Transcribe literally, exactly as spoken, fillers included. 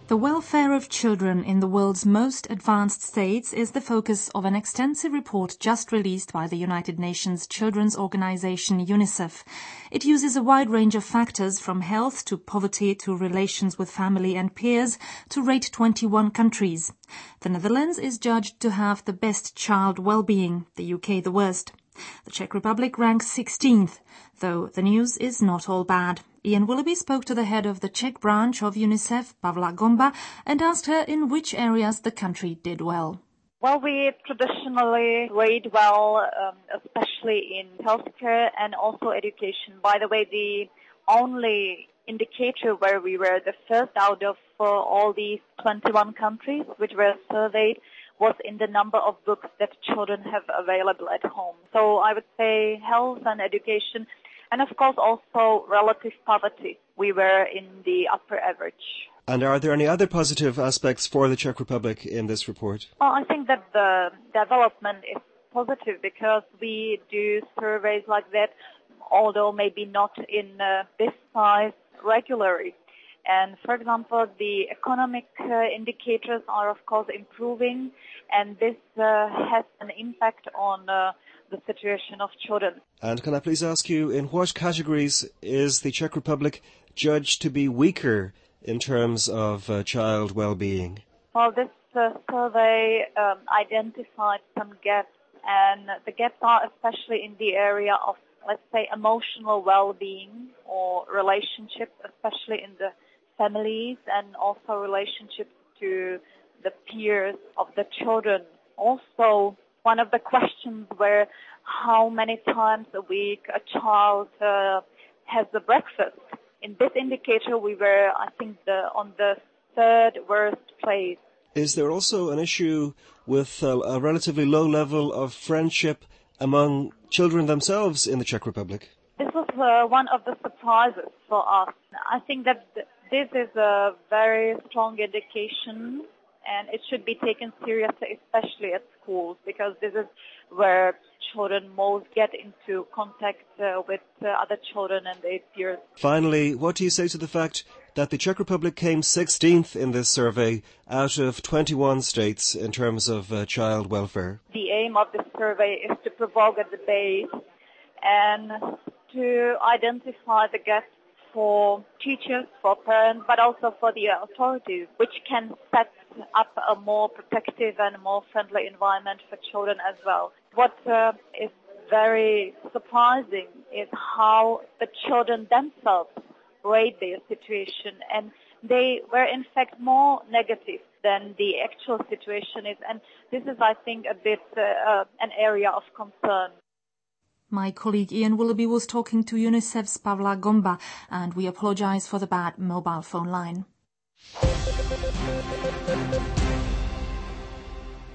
The welfare of children in the world's most advanced states is the focus of an extensive report just released by the United Nations children's organization UNICEF. It uses a wide range of factors from health to poverty to relations with family and peers to rate twenty-one countries. The Netherlands is judged to have the best child well-being, the U K the worst. The Czech Republic ranks sixteenth, though the news is not all bad. Ian Willoughby spoke to the head of the Czech branch of UNICEF, Pavla Gomba, and asked her in which areas the country did well. Well, we traditionally rate well, um, especially in healthcare and also education. By the way, the only indicator where we were the first out of uh, all these twenty-one countries which were surveyed was in the number of books that children have available at home. So I would say health and education, and of course also relative poverty. We were in the upper average. And are there any other positive aspects for the Czech Republic in this report? Well, I think that the development is positive because we do surveys like that, although maybe not in uh, this size regularly. And for example, the economic uh, indicators are of course improving, and this uh, has an impact on uh, the situation of children. And can I please ask you, in what categories is the Czech Republic judged to be weaker in terms of uh, child well-being? Well, this uh, survey um, identified some gaps, and the gaps are especially in the area of, let's say, emotional well-being or relationships, especially in the families, and also relationships to the peers of the children. Also, one of the questions were how many times a week a child uh, has the breakfast. In this indicator, we were, I think, the, on the third worst place. Is there also an issue with uh, a relatively low level of friendship among children themselves in the Czech Republic? This was uh, one of the surprises for us. I think that th- this is a very strong indication, and it should be taken seriously, especially at schools, because this is where children most get into contact uh, with uh, other children and their peers. Finally, what do you say to the fact that the Czech Republic came sixteenth in this survey out of twenty-one states in terms of uh, child welfare? The aim of this survey is to provoke a debate and to identify the gaps for teachers, for parents, but also for the authorities, which can set up a more protective and more friendly environment for children as well. What uh, is very surprising is how the children themselves rate their situation, and they were in fact more negative than the actual situation is, and this is, I think, a bit uh, uh, an area of concern. My colleague Ian Willoughby was talking to UNICEF's Pavla Gomba, and we apologize for the bad mobile phone line.